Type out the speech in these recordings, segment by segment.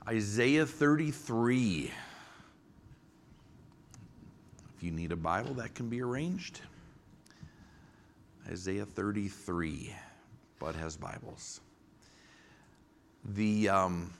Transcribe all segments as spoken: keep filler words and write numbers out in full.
Isaiah thirty-three. If you need a Bible, that can be arranged. Isaiah thirty-three. Bud has Bibles. The um,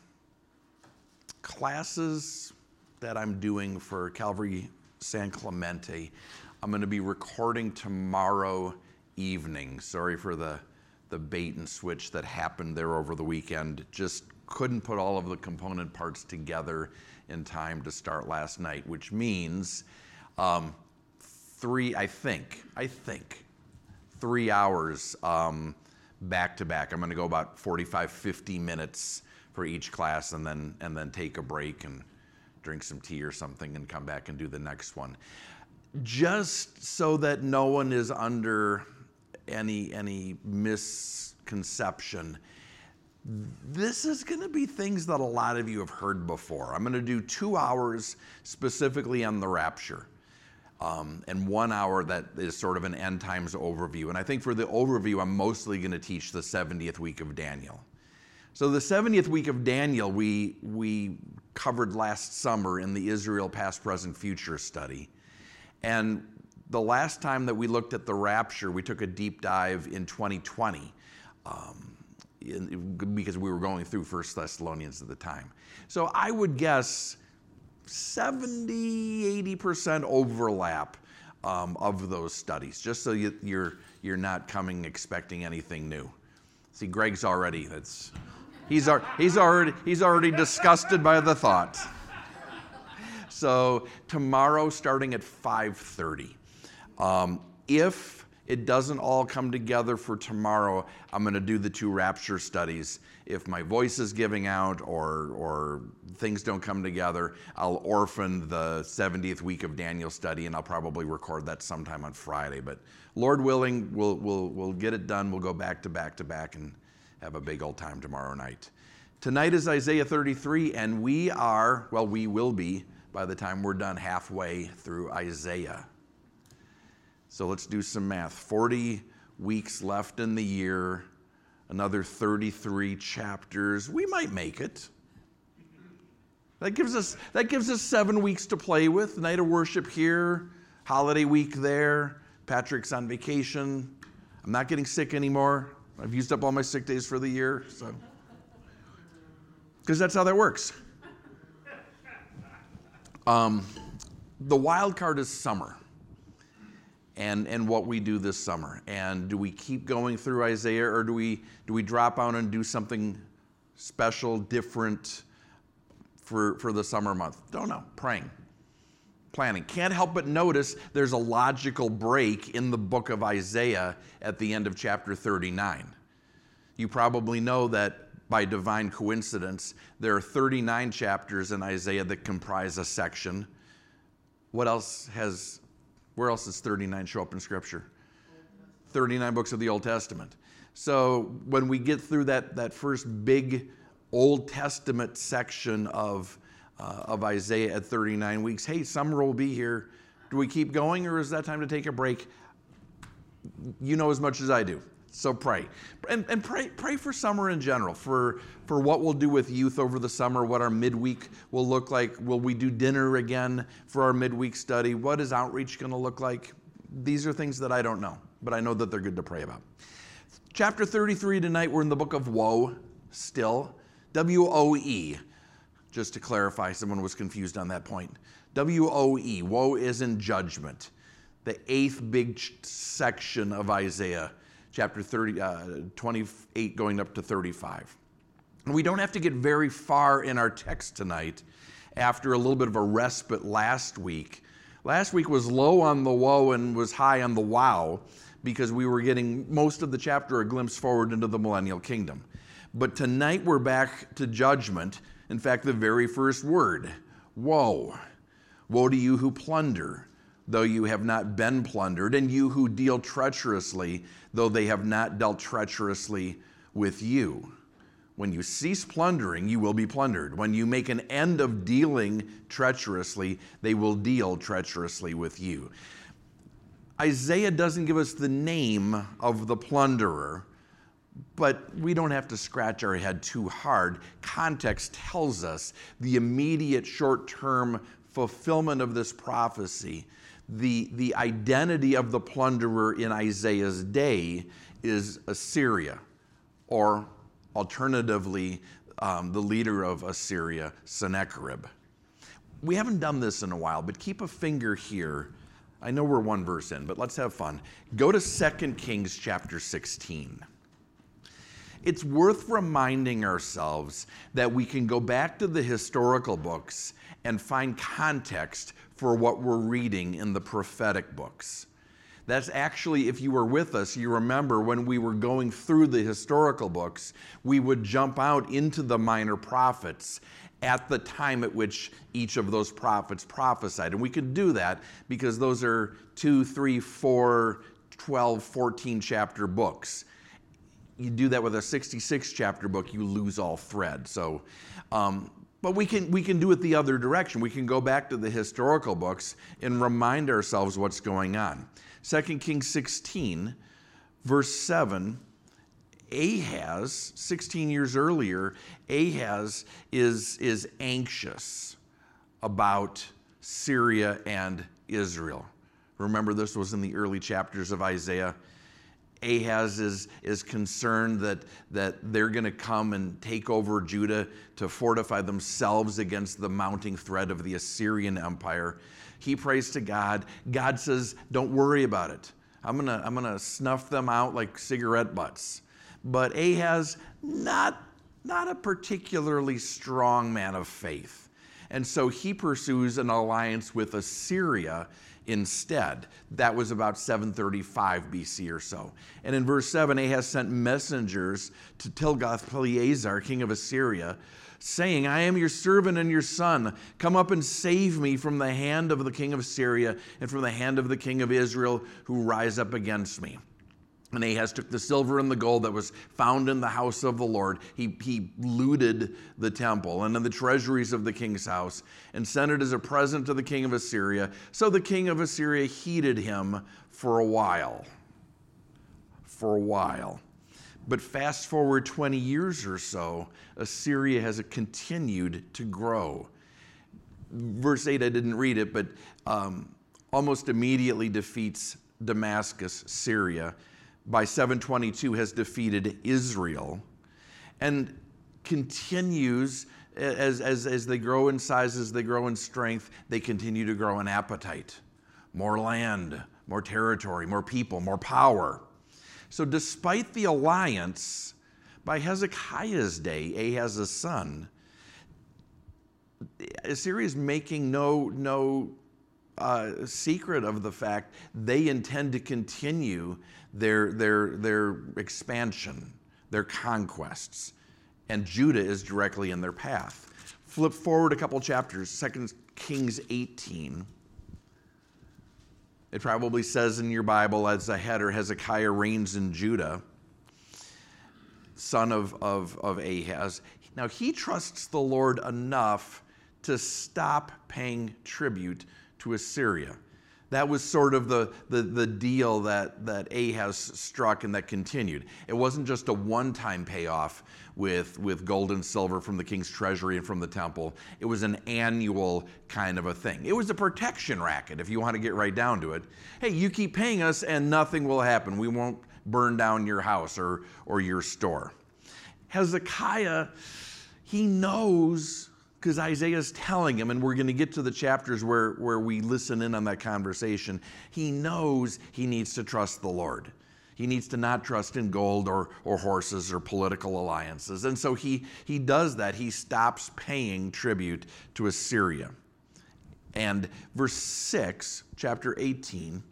classes that I'm doing for Calvary San Clemente, I'm going to be recording tomorrow evening. Sorry for the, the bait and switch that happened there over the weekend. Just couldn't put all of the component parts together in time to start last night, which means um, three, I think, I think, three hours um, back to back. I'm going to go about forty-five, fifty minutes for each class and then and then take a break and drink some tea or something and come back and do the next one. Just so that no one is under any any misconception, this is going to be things that a lot of you have heard before. I'm going to do two hours specifically on the rapture, um, and one hour that is sort of an end times overview. And I think for the overview, I'm mostly going to teach the seventieth week of Daniel. So the seventieth week of Daniel, we we covered last summer in the Israel Past, Present, Future study. And the last time that we looked at the rapture, we took a deep dive in twenty twenty. Um, In, because we were going through First Thessalonians at the time. So I would guess seventy, eighty percent overlap um, of those studies, just so you, you're you're not coming expecting anything new. See, Greg's already, that's, he's, he's, already, he's already disgusted by the thought. So tomorrow, starting at five thirty, um, if it doesn't all come together for tomorrow, I'm going to do the two rapture studies. If my voice is giving out or or things don't come together, I'll orphan the seventieth week of Daniel study, and I'll probably record that sometime on Friday. But Lord willing, we'll we'll we'll get it done. We'll go back to back to back and have a big old time tomorrow night. Tonight is Isaiah thirty-three, and we are, well, we will be by the time we're done halfway through Isaiah. So let's do some math. forty weeks left in the year, another thirty-three chapters. We might make it. That gives us that gives us seven weeks to play with. Night of worship here, holiday week there. Patrick's on vacation. I'm not getting sick anymore. I've used up all my sick days for the year, so because that's how that works. Um, the wild card is summer. And, and what we do this summer. And do we keep going through Isaiah, or do we do we drop out and do something special, different for, for the summer month? Don't know. Praying. Planning. Can't help but notice there's a logical break in the book of Isaiah at the end of chapter thirty-nine. You probably know that by divine coincidence, there are thirty-nine chapters in Isaiah that comprise a section. What else has... Where else does thirty-nine show up in Scripture? thirty-nine books of the Old Testament. So when we get through that, that first big Old Testament section of, uh, of Isaiah at thirty-nine weeks, hey, summer will be here. Do we keep going, or is that time to take a break? You know as much as I do. So pray. And, and pray pray for summer in general, for, for what we'll do with youth over the summer, what our midweek will look like. Will we do dinner again for our midweek study? What is outreach going to look like? These are things that I don't know, but I know that they're good to pray about. Chapter thirty-three tonight, we're in the book of Woe still. W O E. Just to clarify, someone was confused on that point. W O E. Woe is in judgment. The eighth big ch- section of Isaiah. Chapter thirty, uh, twenty-eight going up to thirty-five. And we don't have to get very far in our text tonight after a little bit of a respite last week. Last week was low on the woe and was high on the wow, because we were getting most of the chapter a glimpse forward into the millennial kingdom. But tonight we're back to judgment. In fact, the very first word, woe. Woe to you who plunder, though you have not been plundered, and you who deal treacherously, though they have not dealt treacherously with you. When you cease plundering, you will be plundered. When you make an end of dealing treacherously, they will deal treacherously with you. Isaiah doesn't give us the name of the plunderer, But we don't have to scratch our head too hard. Context tells us the immediate short-term fulfillment of this prophecy, the, the identity of the plunderer in Isaiah's day is Assyria, or alternatively, um, the leader of Assyria, Sennacherib. We haven't done this in a while, but keep a finger here. I know we're one verse in, but let's have fun. Go to Second Kings chapter sixteen. It's worth reminding ourselves that we can go back to the historical books and find context for what we're reading in the prophetic books. That's actually, if you were with us, you remember when we were going through the historical books, we would jump out into the minor prophets at the time at which each of those prophets prophesied. And we could do that because those are two, three, four, twelve, fourteen chapter books. You do that with a sixty-six chapter book, you lose all thread. So, um, but we can we can do it the other direction. We can go back to the historical books and remind ourselves what's going on. Second Kings sixteen, verse seven, Ahaz, sixteen years earlier, Ahaz is, is anxious about Syria and Israel. Remember, this was in the early chapters of Isaiah. Ahaz is, is concerned that, that they're going to come and take over Judah to fortify themselves against the mounting threat of the Assyrian Empire. He prays to God. God says, don't worry about it. I'm going to I'm going to snuff them out like cigarette butts. But Ahaz, not, not a particularly strong man of faith. And so he pursues an alliance with Assyria instead. That was about seven thirty-five B C or so. And in verse seven, Ahaz sent messengers to Tilgath-Pileser, king of Assyria, saying, I am your servant and your son. Come up and save me from the hand of the king of Syria and from the hand of the king of Israel who rise up against me. And Ahaz took the silver and the gold that was found in the house of the Lord. He, he looted the temple and in the treasuries of the king's house and sent it as a present to the king of Assyria. So the king of Assyria heeded him for a while. For a while. But fast forward twenty years or so, Assyria has continued to grow. Verse eight, I didn't read it, but um, almost immediately defeats Damascus, Syria. By seven twenty-two has defeated Israel and continues as, as, as they grow in size, as they grow in strength, they continue to grow in appetite. More land, more territory, more people, more power. So despite the alliance, by Hezekiah's day, Ahaz's son, Assyria is making no, no uh, secret of the fact they intend to continue their, their, their expansion, their conquests. And Judah is directly in their path. Flip forward a couple chapters, Second Kings eighteen. It probably says in your Bible as a header, Hezekiah reigns in Judah, son of, of, of Ahaz. Now he trusts the Lord enough to stop paying tribute to Assyria. That was sort of the, the, the deal that, that Ahaz struck and that continued. It wasn't just a one-time payoff with, with gold and silver from the king's treasury and from the temple. It was an annual kind of a thing. It was a protection racket, if you want to get right down to it. Hey, you keep paying us and nothing will happen. We won't burn down your house or, or your store. Hezekiah, he knows, because Isaiah is telling him, and we're going to get to the chapters where, where we listen in on that conversation, he knows he needs to trust the Lord. He needs to not trust in gold or, or horses or political alliances. And so he, he does that. He stops paying tribute to Assyria. And verse six, chapter eighteen,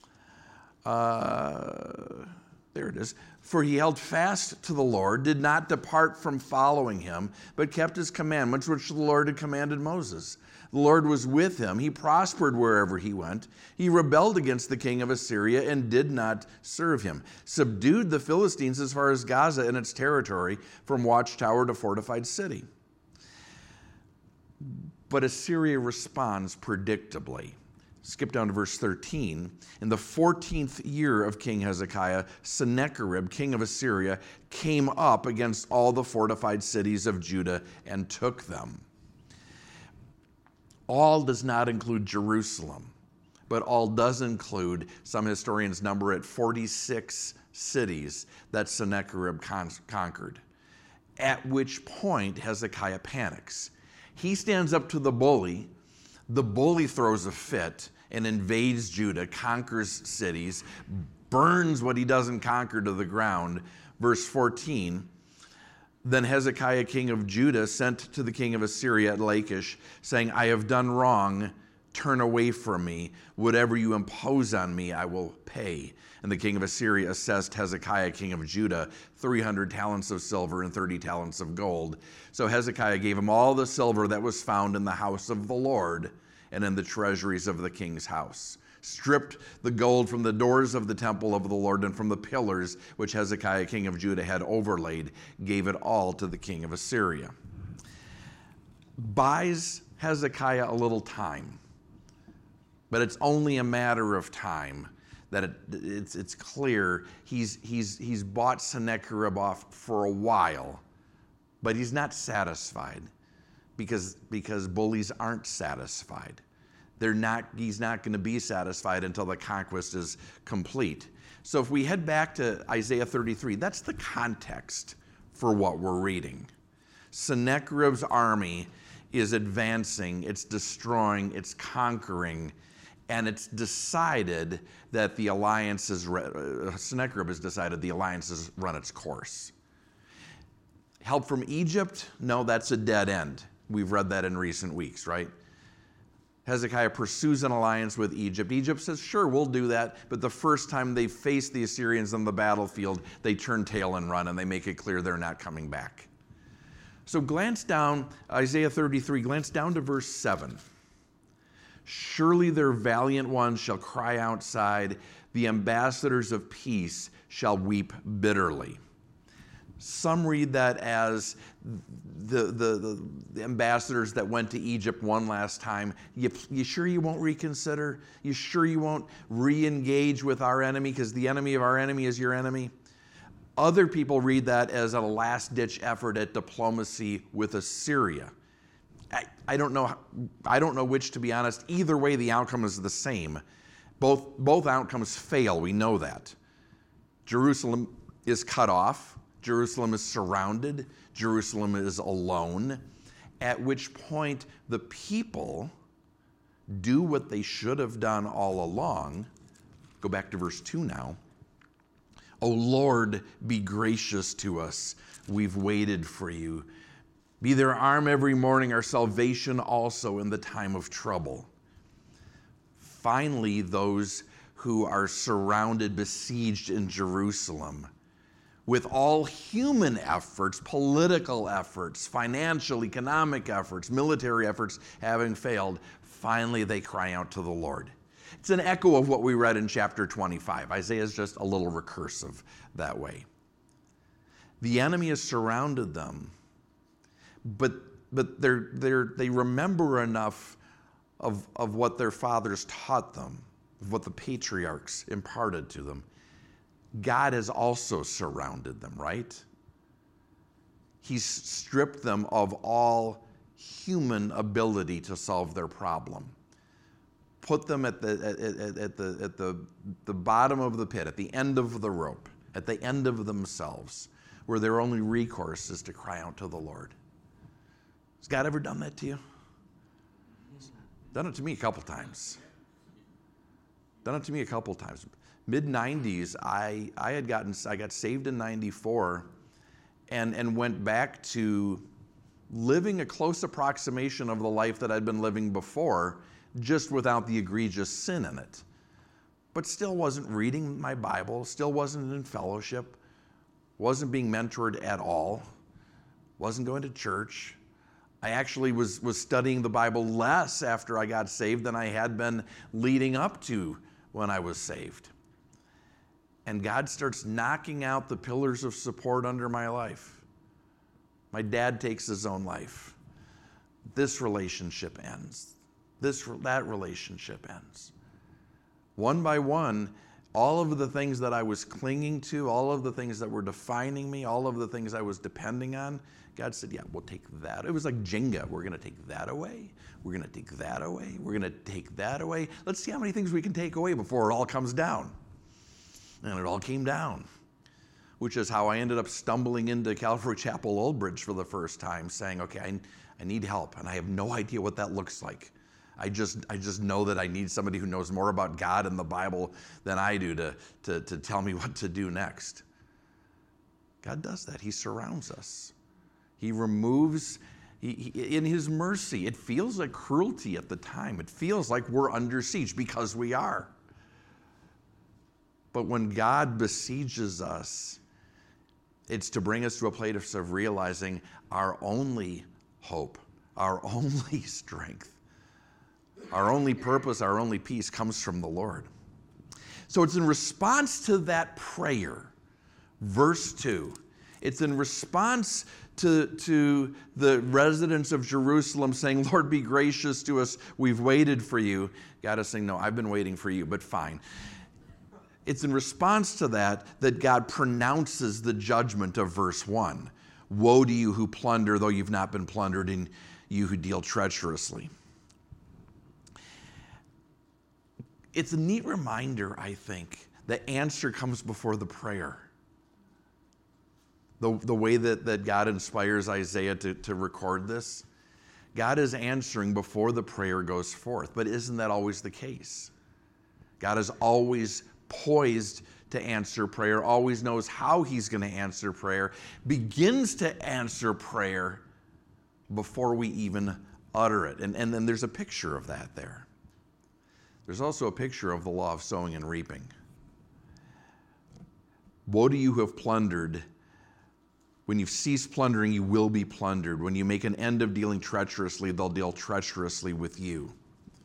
uh, there it is. For he held fast to the Lord, did not depart from following him, but kept his commandments, which the Lord had commanded Moses. The Lord was with him. He prospered wherever he went. He rebelled against the king of Assyria and did not serve him. Subdued the Philistines as far as Gaza and its territory, from watchtower to fortified city. But Assyria responds predictably. Skip down to verse thirteen. In the fourteenth year of King Hezekiah, Sennacherib, king of Assyria, came up against all the fortified cities of Judah and took them. All does not include Jerusalem, but all does include, some historians number it, forty-six cities that Sennacherib con- conquered. At which point Hezekiah panics. He stands up to the bully. The bully throws a fit and invades Judah, conquers cities, burns what he doesn't conquer to the ground. Verse fourteen, then Hezekiah, king of Judah, sent to the king of Assyria at Lachish, saying, I have done wrong. Turn away from me. Whatever you impose on me, I will pay. And the king of Assyria assessed Hezekiah, king of Judah, three hundred talents of silver and thirty talents of gold. So Hezekiah gave him all the silver that was found in the house of the Lord and in the treasuries of the king's house, stripped the gold from the doors of the temple of the Lord and from the pillars which Hezekiah, king of Judah, had overlaid, gave it all to the king of Assyria. Buys Hezekiah a little time, but it's only a matter of time that it, it's, it's clear he's, he's, he's bought Sennacherib off for a while, but he's not satisfied because, because bullies aren't satisfied. They're not, he's not going to be satisfied until the conquest is complete. So if we head back to Isaiah thirty-three, that's the context for what we're reading. Sennacherib's army is advancing, it's destroying, it's conquering, and it's decided that the alliance is, uh, Sennacherib has decided the alliance has run its course. Help from Egypt? No, that's a dead end. We've read that in recent weeks, right? Hezekiah pursues an alliance with Egypt. Egypt says, sure, we'll do that. But the first time they face the Assyrians on the battlefield, they turn tail and run, and they make it clear they're not coming back. So glance down, Isaiah thirty-three, glance down to verse seven. Surely their valiant ones shall cry outside, the ambassadors of peace shall weep bitterly. Some read that as the, the, the, the ambassadors that went to Egypt one last time. You, you sure you won't reconsider? You sure you won't re-engage with our enemy because the enemy of our enemy is your enemy? Other people read that as a last-ditch effort at diplomacy with Assyria. I, I don't know. I don't know which, to be honest. Either way, the outcome is the same. Both, both outcomes fail. We know that. Jerusalem is cut off. Jerusalem is surrounded. Jerusalem is alone. At which point the people do what they should have done all along. Go back to verse two now. O Lord, be gracious to us. We've waited for you. Be their arm every morning, our salvation also in the time of trouble. Finally, those who are surrounded, besieged in Jerusalem, with all human efforts, political efforts, financial, economic efforts, military efforts having failed, finally they cry out to the Lord. It's an echo of what we read in chapter twenty-five. Isaiah is just a little recursive that way. The enemy has surrounded them, but, but they're, they're, they remember enough of, of what their fathers taught them, of what the patriarchs imparted to them. God has also surrounded them, right? He's stripped them of all human ability to solve their problem. Put them at the, at, at, the, at the, the bottom of the pit, at the end of the rope, at the end of themselves, where their only recourse is to cry out to the Lord. Has God ever done that to you? Done it to me a couple times. Done it to me a couple times. mid nineties, I, I had gotten, I got saved in ninety-four and, and went back to living a close approximation of the life that I'd been living before, just without the egregious sin in it. But still wasn't reading my Bible, still wasn't in fellowship, wasn't being mentored at all, wasn't going to church. I actually was, was studying the Bible less after I got saved than I had been leading up to when I was saved. And God starts knocking out the pillars of support under my life. My dad takes his own life. This relationship ends. this, that relationship ends. One by one, all of the things that I was clinging to, all of the things that were defining me, all of the things I was depending on, God said, yeah, we'll take that. It was like Jenga. We're going to take that away. We're going to take that away. We're going to take that away. Let's see how many things we can take away before it all comes down. And it all came down, which is how I ended up stumbling into Calvary Chapel Old Bridge for the first time, saying, okay, I, I need help, and I have no idea what that looks like. I just I just know that I need somebody who knows more about God and the Bible than I do to, to, to tell me what to do next. God does that. He surrounds us. He removes, he, he, in his mercy, it feels like cruelty at the time. It feels like we're under siege, because we are. But when God besieges us, it's to bring us to a place of realizing our only hope, our only strength, our only purpose, our only peace comes from the Lord. So it's in response to that prayer, verse two. It's in response to, to the residents of Jerusalem saying, Lord, be gracious to us. We've waited for you. God is saying, no, I've been waiting for you, but fine. It's in response to that that God pronounces the judgment of verse one. Woe to you who plunder, though you've not been plundered, and you who deal treacherously. It's a neat reminder, I think, the answer comes before the prayer. The, the way that, that God inspires Isaiah to, to record this, God is answering before the prayer goes forth. But isn't that always the case? God is always poised to answer prayer, always knows how he's going to answer prayer, begins to answer prayer before we even utter it. And, and then there's a picture of that there. There's also a picture of the law of sowing and reaping. Woe to you who have plundered. When you've ceased plundering, you will be plundered. When you make an end of dealing treacherously, they'll deal treacherously with you.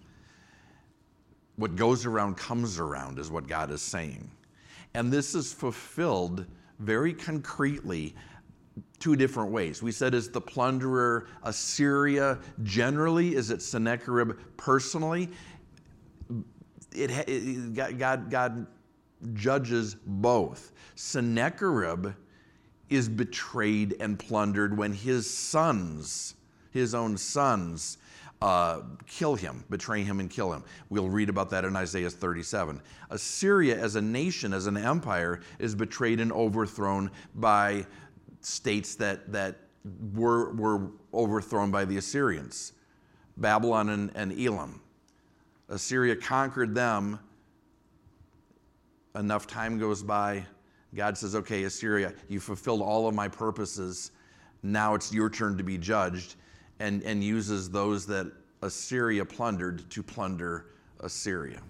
What goes around comes around is what God is saying. And this is fulfilled very concretely two different ways. We said, is the plunderer Assyria generally? Is it Sennacherib personally? It, it God, God judges both. Sennacherib is betrayed and plundered when his sons, his own sons, uh, kill him, betray him and kill him. We'll read about that in Isaiah thirty-seven. Assyria as a nation, as an empire, is betrayed and overthrown by states that, that were, were overthrown by the Assyrians, Babylon and, and Elam. Assyria conquered them. Enough time goes by. God says, okay, Assyria, you fulfilled all of my purposes. Now it's your turn to be judged, and, and uses those that Assyria plundered to plunder Assyria.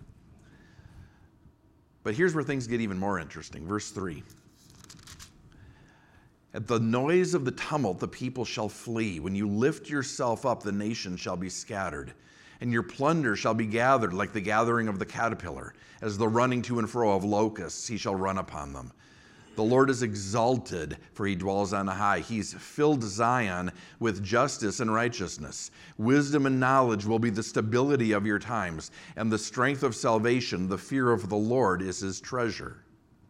But here's where things get even more interesting. Verse three. At the noise of the tumult, the people shall flee. When you lift yourself up, the nation shall be scattered. And your plunder shall be gathered like the gathering of the caterpillar. As the running to and fro of locusts, he shall run upon them. The Lord is exalted, for he dwells on high. He's filled Zion with justice and righteousness. Wisdom and knowledge will be the stability of your times, and the strength of salvation, the fear of the Lord, is his treasure.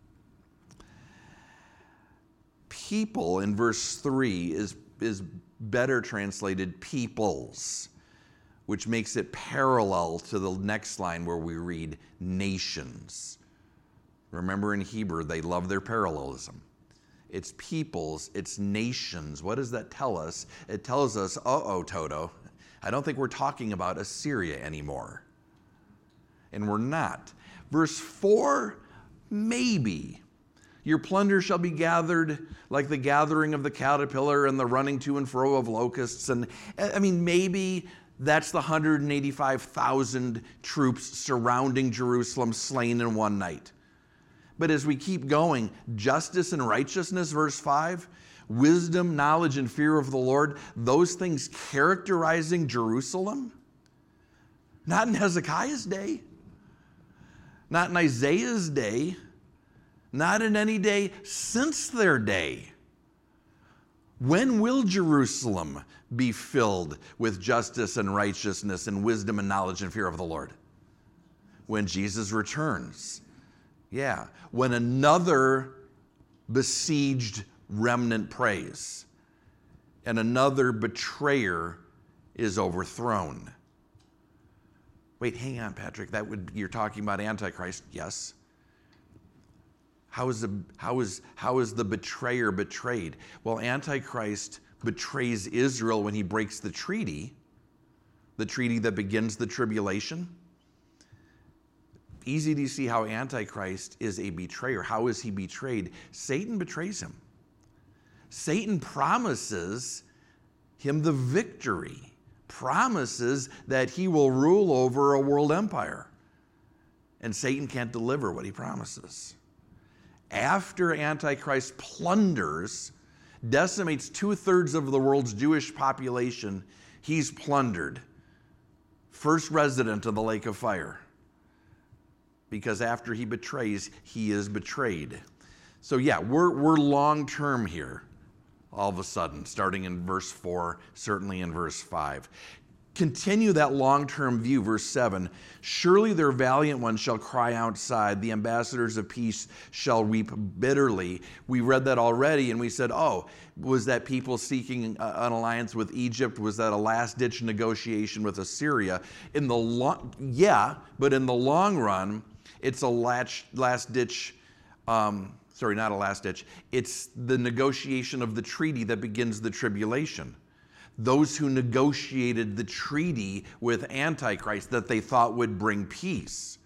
People in verse three is, is better translated peoples, which makes it parallel to the next line where we read nations. Remember, in Hebrew, they love their parallelism. It's peoples, it's nations. What does that tell us? It tells us, uh-oh, Toto, I don't think we're talking about Assyria anymore. And we're not. Verse four, maybe. Your plunder shall be gathered like the gathering of the caterpillar and the running to and fro of locusts. And I mean, maybe that's the one hundred eighty-five thousand troops surrounding Jerusalem slain in one night. But as we keep going, justice and righteousness, verse five, wisdom, knowledge, and fear of the Lord, those things characterizing Jerusalem, not in Hezekiah's day, not in Isaiah's day, not in any day since their day. When will Jerusalem be filled with justice and righteousness and wisdom and knowledge and fear of the Lord? When Jesus returns. Yeah. When another besieged remnant prays and another betrayer is overthrown. Wait, hang on, Patrick. That would you're talking about Antichrist? Yes. How is the how is how is the betrayer betrayed? Well, Antichrist betrays Israel when he breaks the treaty, the treaty that begins the tribulation. Easy to see how Antichrist is a betrayer. How is he betrayed? Satan betrays him. Satan promises him the victory, promises that he will rule over a world empire. And Satan can't deliver what he promises. After Antichrist plunders, decimates two-thirds of the world's Jewish population, he's plundered. First resident of the lake of fire. Because after he betrays, he is betrayed. So yeah, we're, we're long-term here, all of a sudden, starting in verse four, certainly in verse five. Continue that long-term view, verse seven. Surely their valiant ones shall cry outside. The ambassadors of peace shall weep bitterly. We read that already, and we said, oh, was that people seeking an alliance with Egypt? Was that a last-ditch negotiation with Assyria? In the long, yeah, but in the long run, it's a last-ditch, um, sorry, not a last-ditch. It's the negotiation of the treaty that begins the tribulation. Those who negotiated the treaty with Antichrist that they thought would bring peace.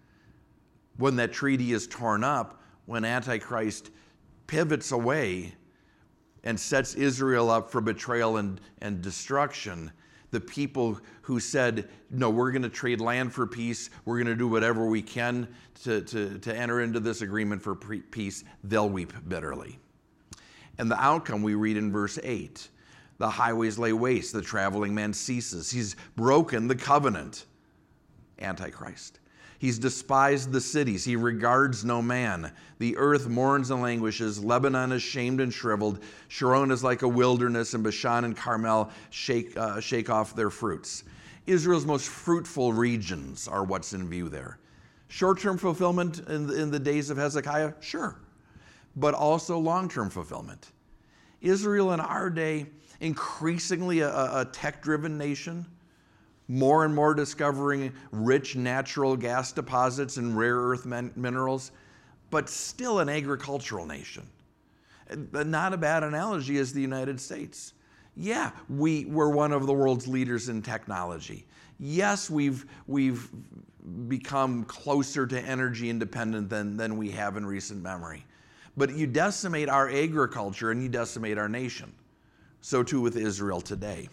When that treaty is torn up, when Antichrist pivots away and sets Israel up for betrayal and, and destruction, the people who said, no, we're going to trade land for peace, we're going to do whatever we can to, to, to enter into this agreement for peace, they'll weep bitterly. And the outcome we read in verse eight. The highways lay waste, the traveling man ceases. He's broken the covenant, Antichrist. He's despised the cities. He regards no man. The earth mourns and languishes. Lebanon is shamed and shriveled. Sharon is like a wilderness, and Bashan and Carmel shake, uh, shake off their fruits. Israel's most fruitful regions are what's in view there. Short-term fulfillment in the, in the days of Hezekiah? Sure. But also long-term fulfillment. Israel in our day, increasingly a, a tech-driven nation, more and more discovering rich natural gas deposits and rare earth min- minerals, but still an agricultural nation. Not a bad analogy is the United States. Yeah, we, we're one of the world's leaders in technology. Yes, we've, we've become closer to energy independent than, than we have in recent memory. But you decimate our agriculture and you decimate our nation. So too with Israel today.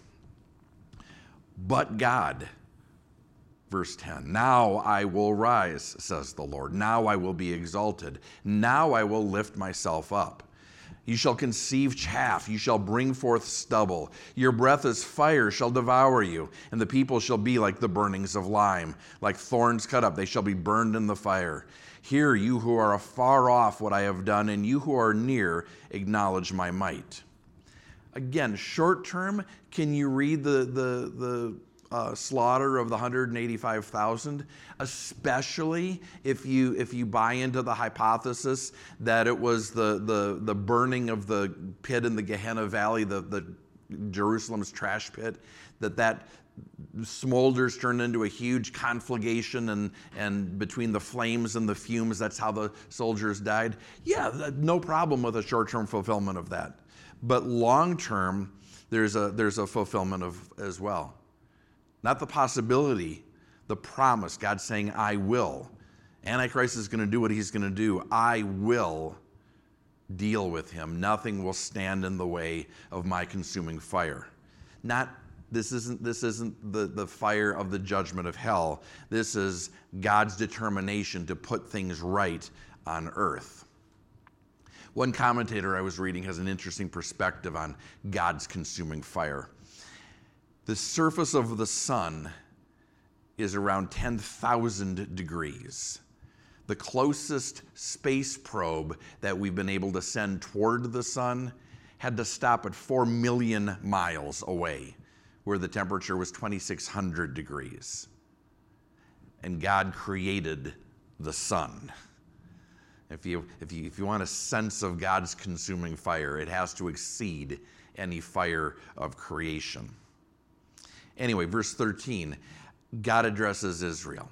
But God, verse ten, now I will rise, says the Lord. Now I will be exalted. Now I will lift myself up. You shall conceive chaff. You shall bring forth stubble. Your breath as fire shall devour you, and the people shall be like the burnings of lime, like thorns cut up. They shall be burned in the fire. Hear, you who are afar off, what I have done, and you who are near, acknowledge my might. Again, short term, can you read the, the, the uh, slaughter of the one hundred eighty-five thousand? Especially if you, if you buy into the hypothesis that it was the, the, the burning of the pit in the Gehenna Valley, the, the Jerusalem's trash pit, that that smolders turned into a huge conflagration and, and between the flames and the fumes, that's how the soldiers died. Yeah, no problem with a short-term fulfillment of that. But long-term, there's a, there's a fulfillment of as well. Not the possibility, the promise. God saying, I will. Antichrist is going to do what he's going to do. I will deal with him. Nothing will stand in the way of my consuming fire. Not, this isn't, this isn't the, the fire of the judgment of hell. This is God's determination to put things right on earth. One commentator I was reading has an interesting perspective on God's consuming fire. The surface of the sun is around ten thousand degrees. The closest space probe that we've been able to send toward the sun had to stop at four million miles away, where the temperature was twenty-six hundred degrees. And God created the sun. If you, if you, if you want a sense of God's consuming fire, it has to exceed any fire of creation. Anyway, verse thirteen, God addresses Israel.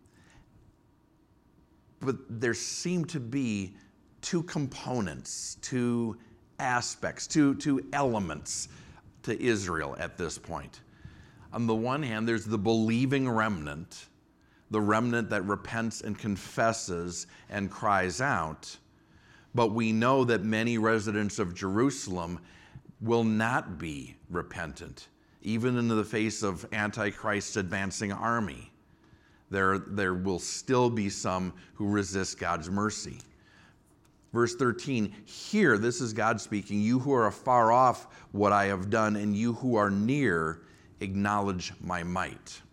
But there seem to be two components, two aspects, two, two elements to Israel at this point. On the one hand, there's the believing remnant, the remnant that repents and confesses and cries out. But we know that many residents of Jerusalem will not be repentant, even in the face of Antichrist's advancing army. There, there will still be some who resist God's mercy. Verse thirteen, here, this is God speaking, you who are afar off what I have done, and you who are near, acknowledge my might.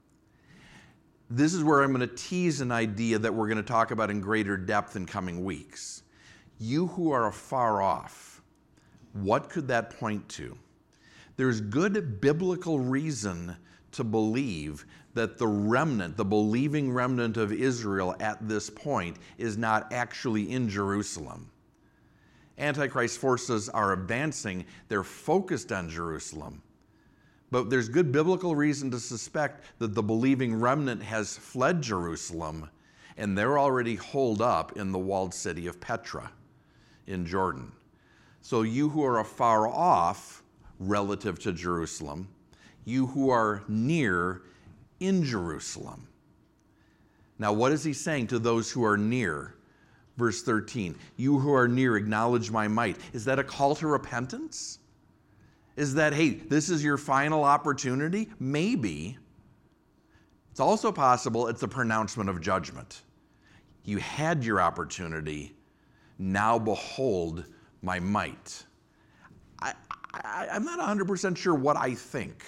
This is where I'm going to tease an idea that we're going to talk about in greater depth in coming weeks. You who are afar off, what could that point to? There's good biblical reason to believe that the remnant, the believing remnant of Israel at this point, is not actually in Jerusalem. Antichrist forces are advancing. They're focused on Jerusalem. But there's good biblical reason to suspect that the believing remnant has fled Jerusalem, and they're already holed up in the walled city of Petra in Jordan. So you who are afar off relative to Jerusalem, you who are near in Jerusalem. Now, what is he saying to those who are near? Verse thirteen, you who are near, acknowledge my might. Is that a call to repentance? Is that, hey, this is your final opportunity? Maybe. It's also possible it's a pronouncement of judgment. You had your opportunity. Now behold my might. I, I, I'm not one hundred percent sure what I think.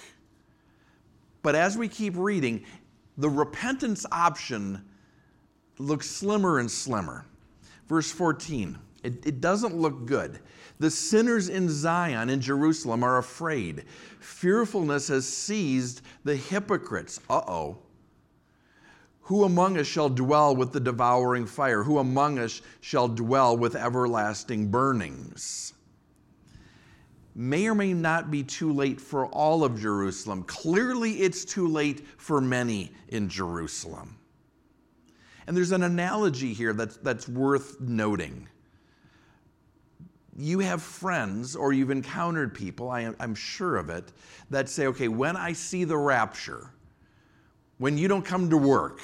But as we keep reading, the repentance option looks slimmer and slimmer. Verse fourteen, it, it doesn't look good. The sinners in Zion, in Jerusalem, are afraid. Fearfulness has seized the hypocrites. Uh-oh. Who among us shall dwell with the devouring fire? Who among us shall dwell with everlasting burnings? May or may not be too late for all of Jerusalem. Clearly, it's too late for many in Jerusalem. And there's an analogy here that's, that's worth noting. You have friends, or you've encountered people, I am, I'm sure of it, that say, okay, when I see the rapture, when you don't come to work,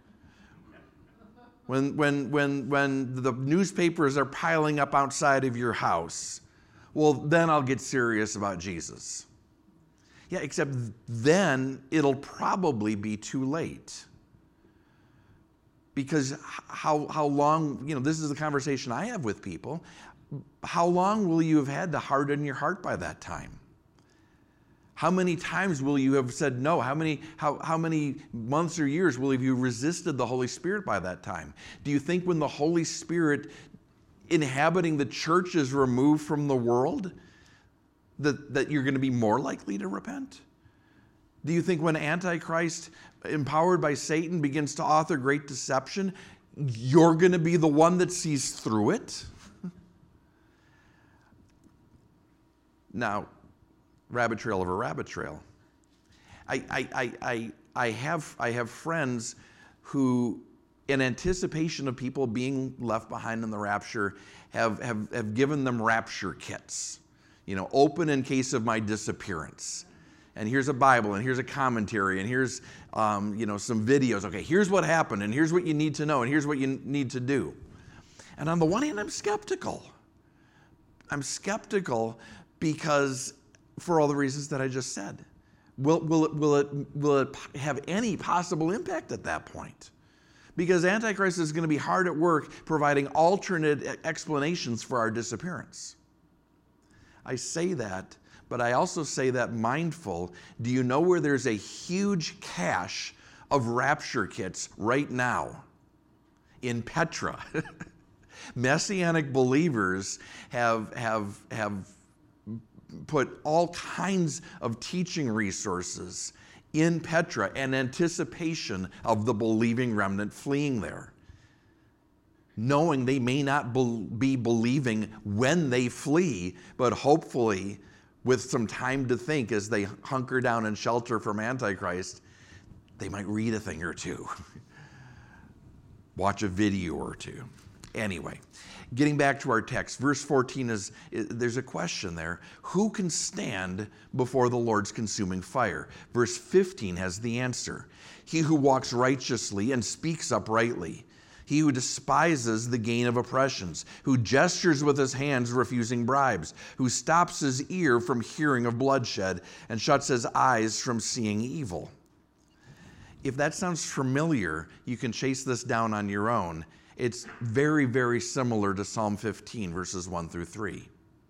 when, when, when, when the newspapers are piling up outside of your house, well, then I'll get serious about Jesus. Yeah, except then it'll probably be too late. Because how, how long, you know, this is the conversation I have with people. How long will you have had to harden your heart by that time? How many times will you have said no? How many, how, how many months or years will you have resisted the Holy Spirit by that time? Do you think when the Holy Spirit inhabiting the church is removed from the world, that, that you're going to be more likely to repent? Do you think when Antichrist, empowered by Satan, begins to author great deception, you're going to be the one that sees through it? Now, rabbit trail of a rabbit trail. I, I, I, I, I, have, I have friends who, in anticipation of people being left behind in the rapture, have, have, have given them rapture kits. You know, open in case of my disappearance. And here's a Bible, and here's a commentary, and here's um, you know, some videos. Okay, here's what happened, and here's what you need to know, and here's what you need to do. And on the one hand, I'm skeptical. I'm skeptical because, for all the reasons that I just said, will, will, it, will, it, will it have any possible impact at that point? Because Antichrist is going to be hard at work providing alternate explanations for our disappearance. I say that, but I also say that mindful. Do you know where there's a huge cache of rapture kits right now? In Petra. Messianic believers have, have, have put all kinds of teaching resources in Petra in anticipation of the believing remnant fleeing there, knowing they may not be believing when they flee, but hopefully with some time to think as they hunker down and shelter from Antichrist, they might read a thing or two, watch a video or two. Anyway, getting back to our text, verse fourteen is, there's a question there. Who can stand before the Lord's consuming fire? Verse fifteen has the answer. He who walks righteously and speaks uprightly. He who despises the gain of oppressions, who gestures with his hands refusing bribes, who stops his ear from hearing of bloodshed and shuts his eyes from seeing evil. If that sounds familiar, you can chase this down on your own. It's very, very similar to Psalm fifteen, verses one through three.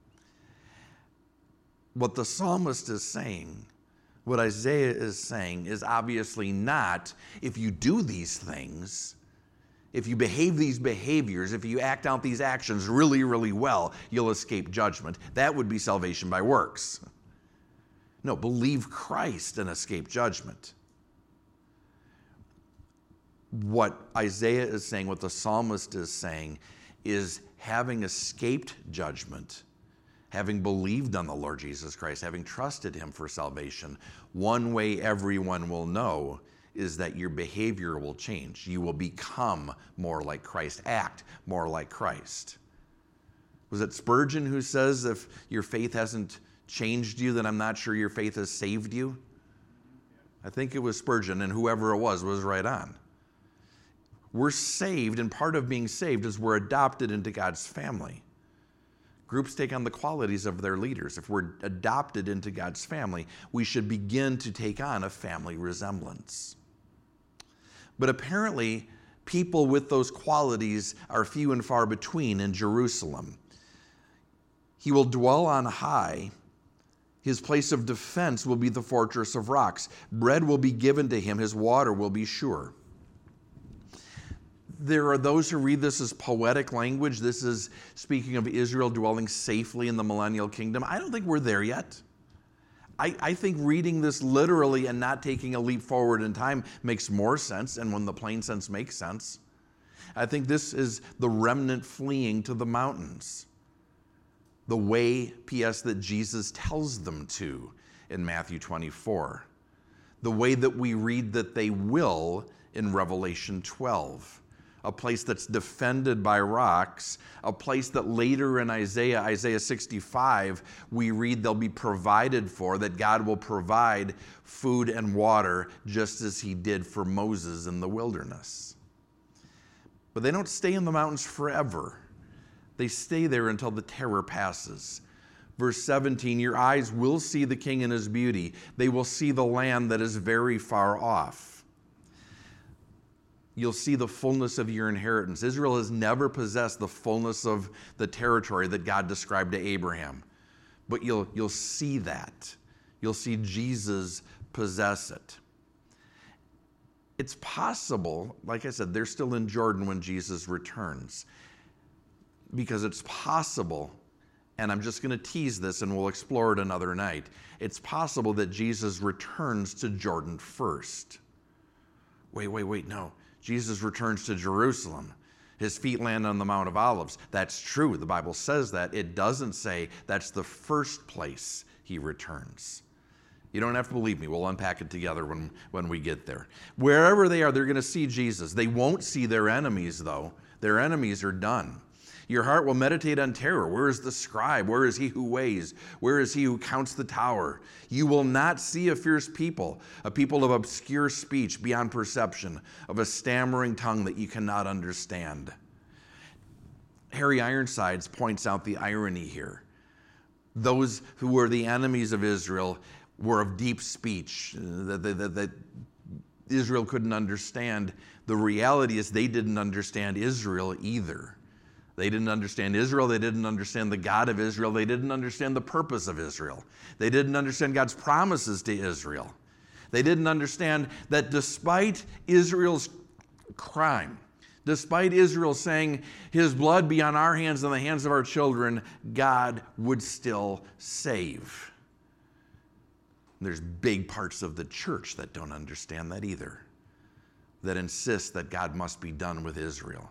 What the psalmist is saying, what Isaiah is saying, is obviously not, if you do these things, if you behave these behaviors, if you act out these actions really, really well, you'll escape judgment. That would be salvation by works. No, believe Christ and escape judgment. What Isaiah is saying, what the psalmist is saying, is having escaped judgment, having believed on the Lord Jesus Christ, having trusted him for salvation, one way everyone will know is that your behavior will change. You will become more like Christ, act more like Christ. Was it Spurgeon who says, if your faith hasn't changed you, then I'm not sure your faith has saved you? I think it was Spurgeon, and whoever it was was right on. We're saved, and part of being saved is we're adopted into God's family. Groups take on the qualities of their leaders. If we're adopted into God's family, we should begin to take on a family resemblance. But apparently, people with those qualities are few and far between in Jerusalem. He will dwell on high. His place of defense will be the fortress of rocks. Bread will be given to him. His water will be sure. There are those who read this as poetic language. This is speaking of Israel dwelling safely in the millennial kingdom. I don't think we're there yet. I, I think reading this literally and not taking a leap forward in time makes more sense, and when the plain sense makes sense. I think this is the remnant fleeing to the mountains, the way, P S, that Jesus tells them to in Matthew twenty-four, the way that we read that they will in Revelation twelve. A place that's defended by rocks, a place that later in Isaiah, Isaiah sixty-five, we read they'll be provided for, that God will provide food and water just as he did for Moses in the wilderness. But they don't stay in the mountains forever. They stay there until the terror passes. Verse seventeen, your eyes will see the king in his beauty. They will see the land that is very far off. You'll see the fullness of your inheritance. Israel has never possessed the fullness of the territory that God described to Abraham. But you'll, you'll see that. You'll see Jesus possess it. It's possible, like I said, they're still in Jordan when Jesus returns. Because it's possible, and I'm just going to tease this and we'll explore it another night. It's possible that Jesus returns to Jordan first. Wait, wait, wait, no. Jesus returns to Jerusalem. His feet land on the Mount of Olives. That's true. The Bible says that. It doesn't say that's the first place he returns. You don't have to believe me. We'll unpack it together when, when we get there. Wherever they are, they're going to see Jesus. They won't see their enemies, though. Their enemies are done. Your heart will meditate on terror. Where is the scribe? Where is he who weighs? Where is he who counts the tower? You will not see a fierce people, a people of obscure speech beyond perception, of a stammering tongue that you cannot understand. Harry Ironsides points out the irony here. Those who were the enemies of Israel were of deep speech, that, that, that Israel couldn't understand. The reality is they didn't understand Israel either. They didn't understand Israel. They didn't understand the God of Israel. They didn't understand the purpose of Israel. They didn't understand God's promises to Israel. They didn't understand that despite Israel's crime, Despite Israel saying, his blood be on our hands and the hands of our children, God would still save. There's big parts of the church that don't understand that either, that insist that God must be done with Israel.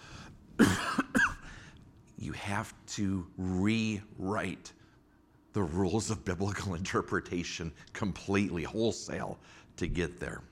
You have to rewrite the rules of biblical interpretation completely, wholesale, to get there.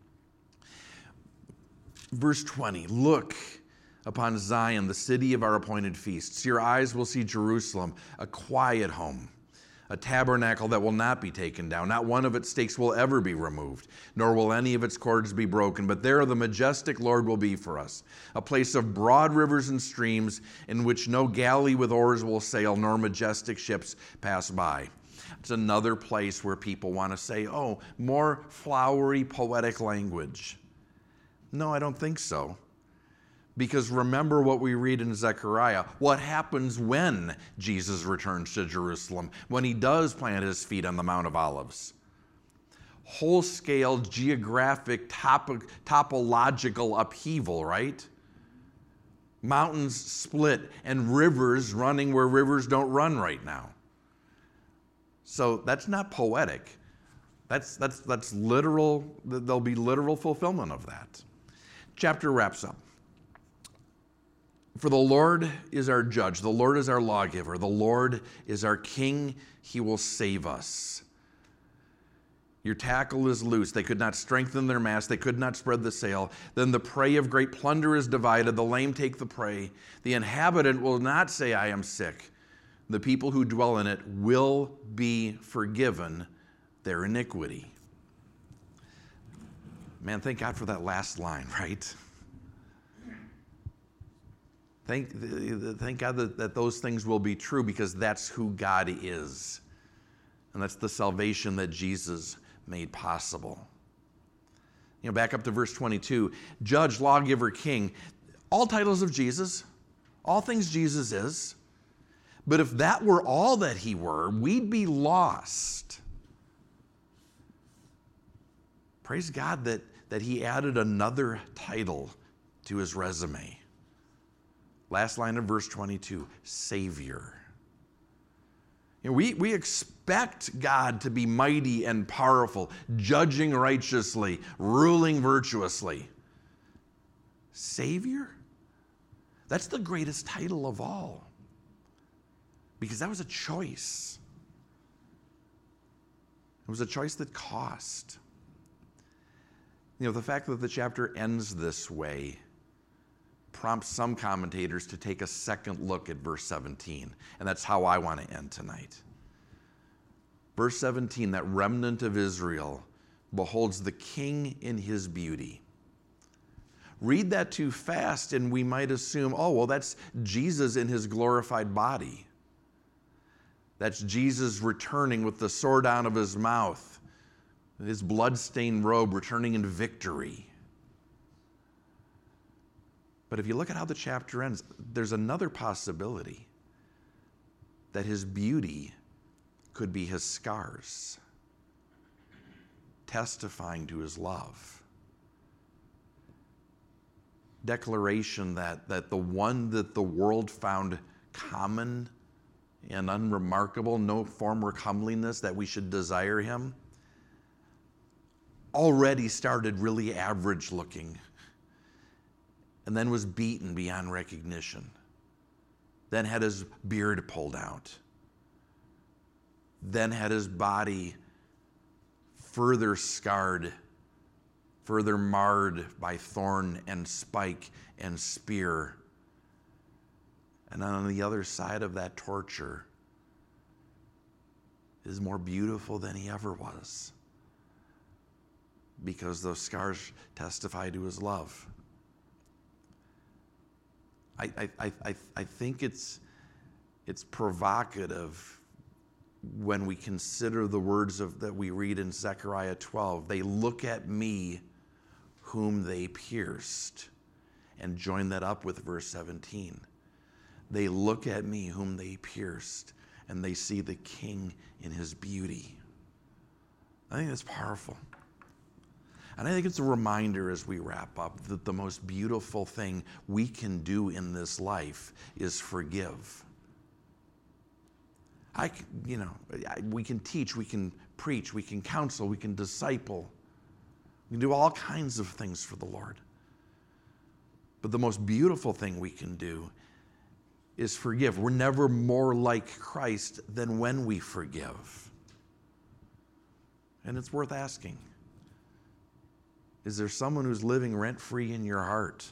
Verse twenty, look upon Zion, the city of our appointed feasts. Your eyes will see Jerusalem, a quiet home, a tabernacle that will not be taken down. Not one of its stakes will ever be removed, nor will any of its cords be broken. But there the majestic Lord will be for us, a place of broad rivers and streams in which no galley with oars will sail, nor majestic ships pass by. It's another place where people want to say, oh, more flowery, poetic language. No, I don't think so. Because remember what we read in Zechariah. What happens when Jesus returns to Jerusalem, when he does plant his feet on the Mount of Olives? Whole-scale, geographic, topo- topological upheaval, right? Mountains split and rivers running where rivers don't run right now. So that's not poetic. That's, that's, that's literal. There'll be literal fulfillment of that. Chapter wraps up. For the Lord is our judge. The Lord is our lawgiver. The Lord is our king. He will save us. Your tackle is loose. They could not strengthen their mast. They could not spread the sail. Then the prey of great plunder is divided. The lame take the prey. The inhabitant will not say, I am sick. The people who dwell in it will be forgiven their iniquity. Man, thank God for that last line, right? Thank, thank God that, that those things will be true, because that's who God is. And that's the salvation that Jesus made possible. You know, back up to verse twenty-two. Judge, lawgiver, king. All titles of Jesus. All things Jesus is. But if that were all that he were, we'd be lost. Praise God that, that he added another title to his resume. Last line of verse twenty-two, Savior. You know, we, we expect God to be mighty and powerful, judging righteously, ruling virtuously. Savior? That's the greatest title of all, because that was a choice. It was a choice that cost. You know, the fact that the chapter ends this way prompts some commentators to take a second look at verse seventeen. And that's how I want to end tonight. Verse seventeen, that remnant of Israel beholds the king in his beauty. Read that too fast and we might assume, oh, well, that's Jesus in his glorified body. That's Jesus returning with the sword out of his mouth, his blood-stained robe returning in victory. But if you look at how the chapter ends, there's another possibility that his beauty could be his scars, testifying to his love. Declaration that, that the one that the world found common and unremarkable, no form or comeliness, that we should desire him, already started really average looking, and then was beaten beyond recognition, then had his beard pulled out, then had his body further scarred, further marred by thorn and spike and spear. And on the other side of that torture is more beautiful than he ever was, because those scars testify to his love. I, I, I, I think it's, it's provocative when we consider the words of, that we read in Zechariah twelve. They look at me whom they pierced, and join that up with verse seventeen. They look at me whom they pierced, and they see the king in his beauty. I think that's powerful. And I think it's a reminder as we wrap up that the most beautiful thing we can do in this life is forgive. I, you know, we can teach, we can preach, we can counsel, we can disciple. We can do all kinds of things for the Lord. But the most beautiful thing we can do is forgive. We're never more like Christ than when we forgive. And it's worth asking. Is there someone who's living rent-free in your heart?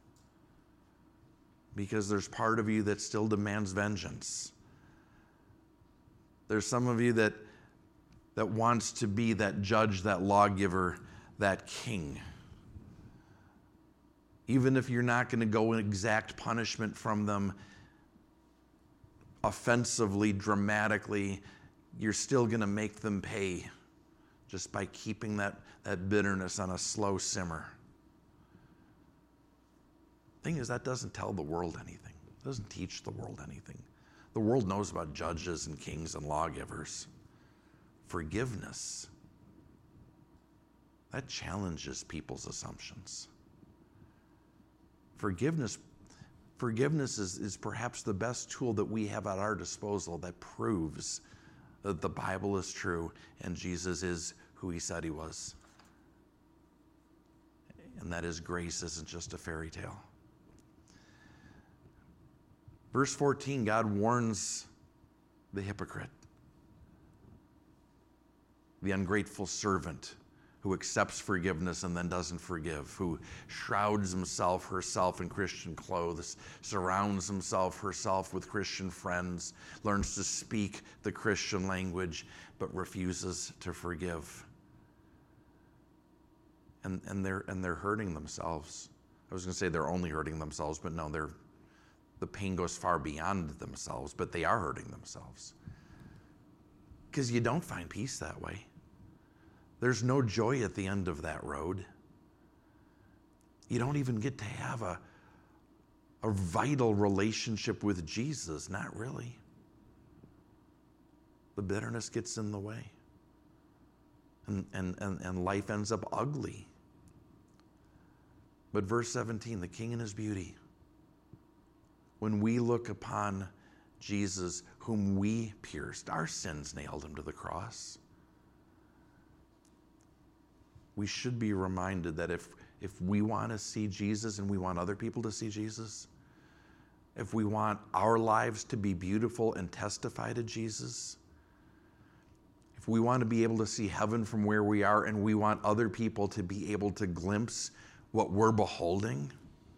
Because there's part of you that still demands vengeance. There's some of you that, that wants to be that judge, that lawgiver, that king. Even if you're not going to go and exact punishment from them offensively, dramatically, you're still going to make them pay just by keeping that, that bitterness on a slow simmer. Thing is, that doesn't tell the world anything. It doesn't teach the world anything. The world knows about judges and kings and lawgivers. Forgiveness, that challenges people's assumptions. Forgiveness, forgiveness is, is perhaps the best tool that we have at our disposal that proves that the Bible is true and Jesus is who he said he was. And that his grace isn't just a fairy tale. Verse fourteen, God warns the hypocrite, the ungrateful servant who accepts forgiveness and then doesn't forgive, who shrouds himself, herself in Christian clothes, surrounds himself, herself with Christian friends, learns to speak the Christian language, but refuses to forgive. And, and, they're, and they're hurting themselves. I was going to say they're only hurting themselves, but no, they're, the pain goes far beyond themselves, but they are hurting themselves. Because you don't find peace that way. There's no joy at the end of that road. You don't even get to have a, a vital relationship with Jesus, not really. The bitterness gets in the way. And, and, and, and life ends up ugly. But verse seventeen, the King in his beauty. When we look upon Jesus, whom we pierced, our sins nailed him to the cross. We should be reminded that if, if we want to see Jesus and we want other people to see Jesus, if we want our lives to be beautiful and testify to Jesus, if we want to be able to see heaven from where we are and we want other people to be able to glimpse what we're beholding,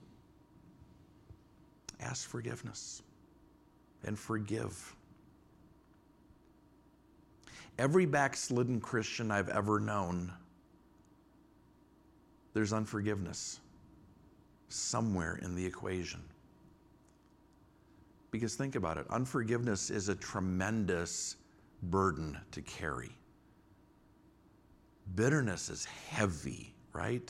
ask forgiveness and forgive. Every backslidden Christian I've ever known, there's unforgiveness somewhere in the equation. Because think about it, unforgiveness is a tremendous burden to carry. Bitterness is heavy, right?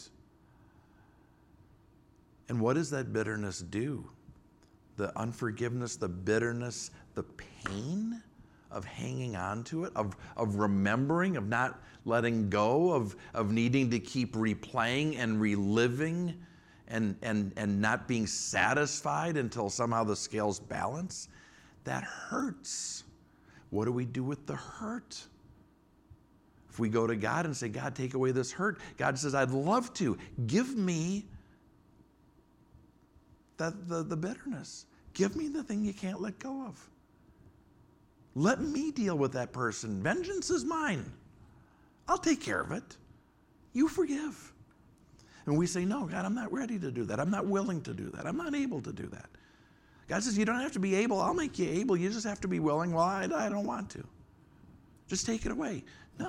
And what does that bitterness do? The unforgiveness, the bitterness, the pain of hanging on to it, of, of remembering, of not letting go, of, of needing to keep replaying and reliving and, and, and not being satisfied until somehow the scales balance, that hurts. What do we do with the hurt? If we go to God and say, God, take away this hurt, God says, I'd love to. Give me the, the, the bitterness. Give me the thing you can't let go of. Let me deal with that person. Vengeance is mine. I'll take care of it. You forgive. And we say, no, God, I'm not ready to do that. I'm not willing to do that. I'm not able to do that. God says, you don't have to be able. I'll make you able. You just have to be willing. Well, I, I don't want to. Just take it away. No.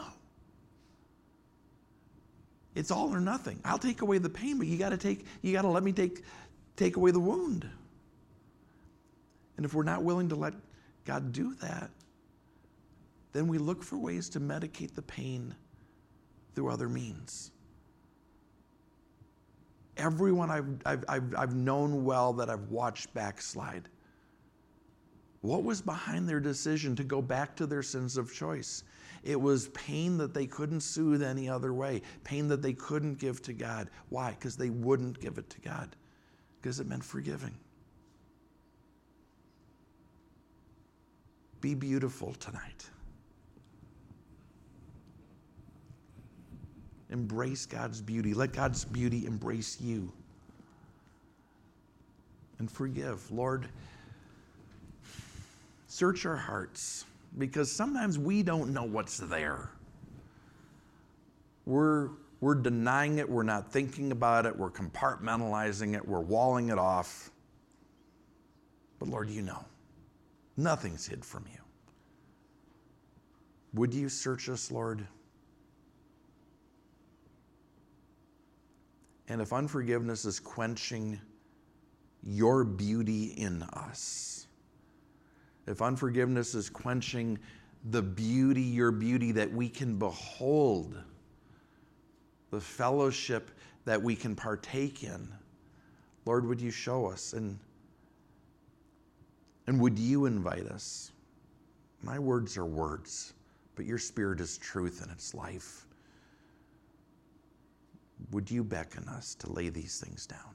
It's all or nothing. I'll take away the pain, but you got to take, you got to let me take, take away the wound. And if we're not willing to let God do that, then we look for ways to medicate the pain through other means. Everyone I've, I've, I've, I've known well that I've watched backslide What was behind their decision to go back to their sins of choice? It was pain that they couldn't soothe any other way, pain that they couldn't give to God. Why? Because they wouldn't give it to God, because it meant forgiving. Be beautiful tonight. Embrace God's beauty. Let God's beauty embrace you. And forgive. Lord, search our hearts, because sometimes we don't know what's there. We're, we're denying it. We're not thinking about it. We're compartmentalizing it. We're walling it off. But Lord, you know. Nothing's hid from you. Would you search us, Lord? And if unforgiveness is quenching your beauty in us, if unforgiveness is quenching the beauty, your beauty that we can behold, the fellowship that we can partake in, Lord, would you show us? And, and would you invite us? My words are words, but your Spirit is truth and it's life. Would you beckon us to lay these things down?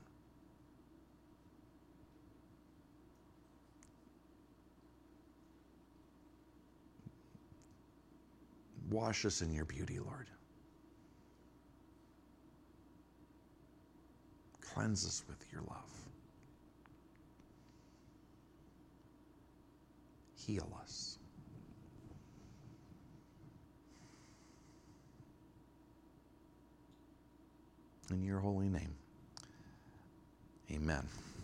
Wash us in your beauty, Lord. Cleanse us with your love. Heal us. In your holy name, amen.